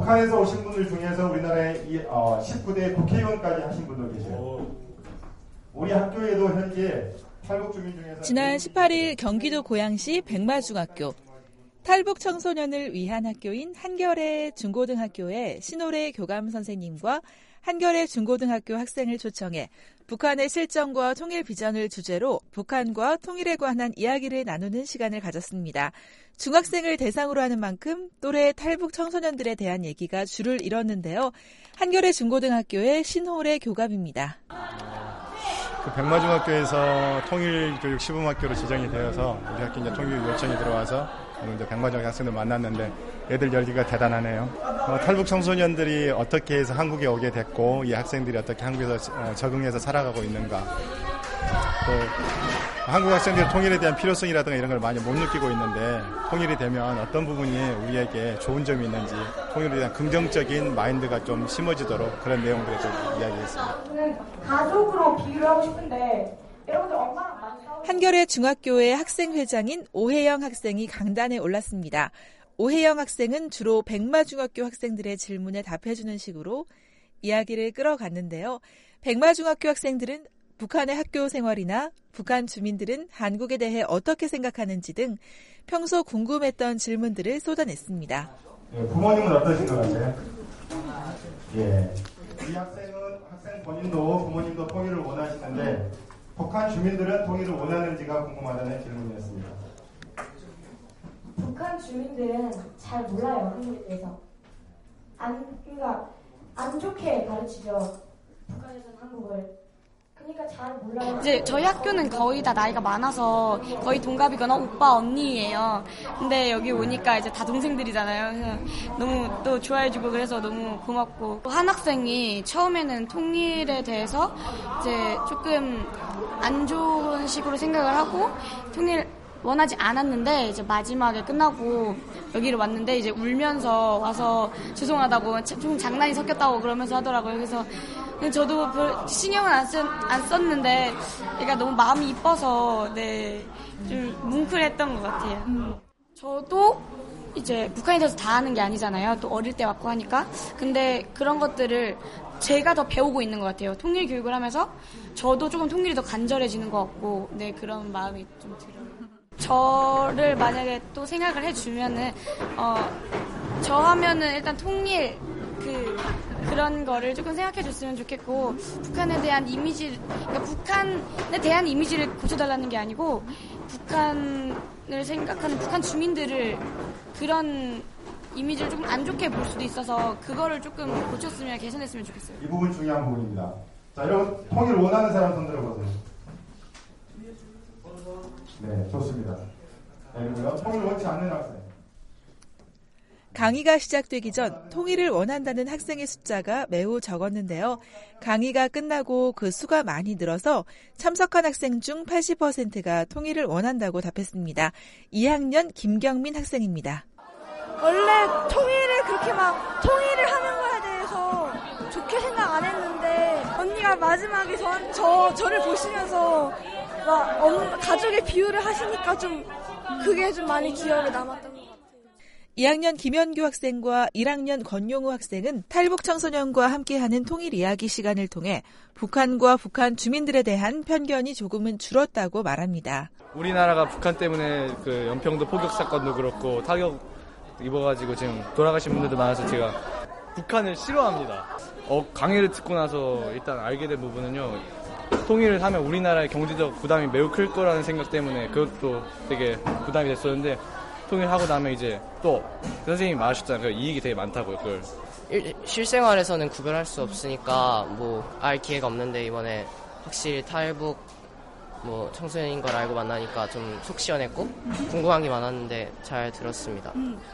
북한에서 오신 분들 중에서 우리나라의 19대 국회의원까지 하신 분도 계세요. 우리 학교에도 현재 탈북 주민 중에서 지난 18일 경기도 고양시 백마중학교 탈북 청소년을 위한 학교인 한겨레 중고등학교의 신호래 교감 선생님과 한겨레 중고등학교 학생을 초청해 북한의 실정과 통일 비전을 주제로 북한과 통일에 관한 이야기를 나누는 시간을 가졌습니다. 중학생을 대상으로 하는 만큼 또래 탈북 청소년들에 대한 얘기가 줄을 이뤘는데요. 한겨레 중고등학교의 신호래 교감입니다. 백마중학교에서 통일교육 시범학교로 지정이 되어서 우리 학교 이제 통일 요청이 들어와서 이제 백마중학교 학생들 만났는데 애들 열기가 대단하네요. 탈북 청소년들이 어떻게 해서 한국에 오게 됐고 이 학생들이 어떻게 한국에서 적응해서 살아가고 있는가, 또 한국 학생들이 통일에 대한 필요성이라든가 이런 걸 많이 못 느끼고 있는데 통일이 되면 어떤 부분이 우리에게 좋은 점이 있는지 통일에 대한 긍정적인 마인드가 좀 심어지도록 그런 내용들을 좀 이야기했습니다. 저는 가족으로 비유를 하고 싶은데 여러분들 엄마랑 많이 한겨레 중학교의 학생회장인 오혜영 학생이 강단에 올랐습니다. 오혜영 학생은 주로 백마중학교 학생들의 질문에 답해주는 식으로 이야기를 끌어갔는데요. 백마중학교 학생들은 북한의 학교 생활이나 북한 주민들은 한국에 대해 어떻게 생각하는지 등 평소 궁금했던 질문들을 쏟아냈습니다. 부모님은 어떠신 것 같아요? 예. 이 학생 본인도 부모님도 통일을 원하시는데 북한 주민들은 통일을 원하는지가 궁금하다는 질문이었습니다. 북한 주민들은 잘 몰라요, 한국에 대해서. 그러니까 안 좋게 가르치죠. 북한에서는 한국을. 그러니까 잘 몰라요. 이제 저희 학교는 거의 다 나이가 많아서 거의 동갑이거나 오빠 언니예요. 근데 여기 오니까 이제 다 동생들이잖아요. 그래서 너무 또 좋아해주고 그래서 너무 고맙고, 한 학생이 처음에는 통일에 대해서 이제 조금 안 좋은 식으로 생각을 하고 통일 원하지 않았는데 이제 마지막에 끝나고 여기를 왔는데 이제 울면서 와서 죄송하다고 좀 장난이 섞였다고 그러면서 하더라고요. 그래서 저도 별 신경은 안 썼는데 얘가 너무 마음이 이뻐서 좀 뭉클했던 것 같아요. 저도 이제 북한에 대해서 다 아는 게 아니잖아요. 또 어릴 때 왔고 하니까. 근데 그런 것들을 제가 더 배우고 있는 것 같아요. 통일 교육을 하면서 저도 조금 통일이 더 간절해지는 것 같고, 그런 마음이 좀 들어요. 저를 만약에 또 생각을 해주면은 저 하면은 일단 통일 그런 거를 조금 생각해 줬으면 좋겠고, 북한에 대한 그러니까 북한에 대한 이미지를 고쳐달라는 게 아니고 북한을 생각하는 북한 주민들을 그런 이미지를 조금 안 좋게 볼 수도 있어서 그거를 조금 고쳤으면 개선했으면 좋겠어요. 이 부분 중요한 부분입니다. 자, 여러분 통일 원하는 사람 손 들어보세요. 네, 좋습니다. 그리고요, 통일 원치 않는 학생. 강의가 시작되기 전 통일을 원한다는 학생의 숫자가 매우 적었는데요. 강의가 끝나고 그 수가 많이 늘어서 참석한 학생 중 80%가 통일을 원한다고 답했습니다. 2학년 김경민 학생입니다. 원래 통일을 그렇게 막 통일을 하는 거에 대해서 좋게 생각 안 했는데 언니가 마지막에 저를 보시면서 막 가족의 비유를 하시니까 좀 그게 좀 많이 기억에 남았던 것 같아요. 2학년 김현규 학생과 1학년 권용우 학생은 탈북 청소년과 함께하는 통일 이야기 시간을 통해 북한과 북한 주민들에 대한 편견이 조금은 줄었다고 말합니다. 우리나라가 북한 때문에 그 연평도 포격 사건도 그렇고 타격 입어가지고 지금 돌아가신 분들도 많아서 제가 북한을 싫어합니다. 강의를 듣고 나서 일단 알게 된 부분은요, 통일을 하면 우리나라의 경제적 부담이 매우 클 거라는 생각 때문에 그것도 되게 부담이 됐었는데, 통일하고 나면 이제 또 선생님이 말하셨잖아요. 이익이 되게 많다고요. 그걸 실생활에서는 구별할 수 없으니까 알 기회가 없는데 이번에 확실히 탈북 청소년인 걸 알고 만나니까 좀 속 시원했고 궁금한 게 많았는데 잘 들었습니다.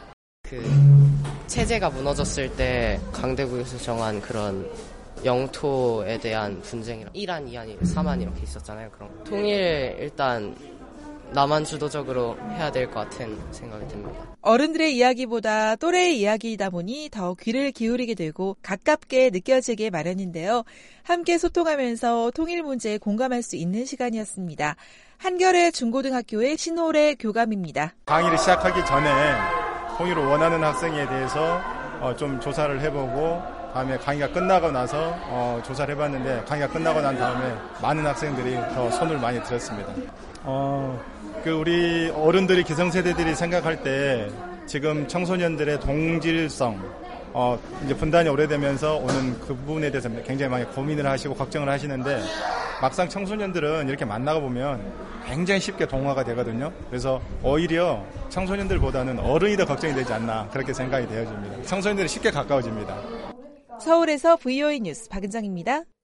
체제가 무너졌을 때 강대국에서 정한 그런 영토에 대한 분쟁이랑 1안, 2안, 3안 이렇게 있었잖아요. 그런 통일 일단 나만 주도적으로 해야 될 것 같은 생각이 듭니다. 어른들의 이야기보다 또래의 이야기이다 보니 더 귀를 기울이게 되고 가깝게 느껴지게 마련인데요. 함께 소통하면서 통일 문제에 공감할 수 있는 시간이었습니다. 한겨레 중고등학교의 신호래 교감입니다. 강의를 시작하기 전에 통일을 원하는 학생에 대해서 좀 조사를 해보고 다음에 강의가 끝나고 나서 조사를 해봤는데 강의가 끝나고 난 다음에 많은 학생들이 더 손을 많이 들었습니다. 우리 어른들이 기성세대들이 생각할 때 지금 청소년들의 동질성 이제 분단이 오래되면서 오는 그 부분에 대해서 굉장히 많이 고민을 하시고 걱정을 하시는데 막상 청소년들은 이렇게 만나가 보면 굉장히 쉽게 동화가 되거든요. 그래서 오히려 청소년들보다는 어른이 더 걱정이 되지 않나 그렇게 생각이 되어집니다. 청소년들이 쉽게 가까워집니다. 서울에서 VOA 뉴스 박은정입니다.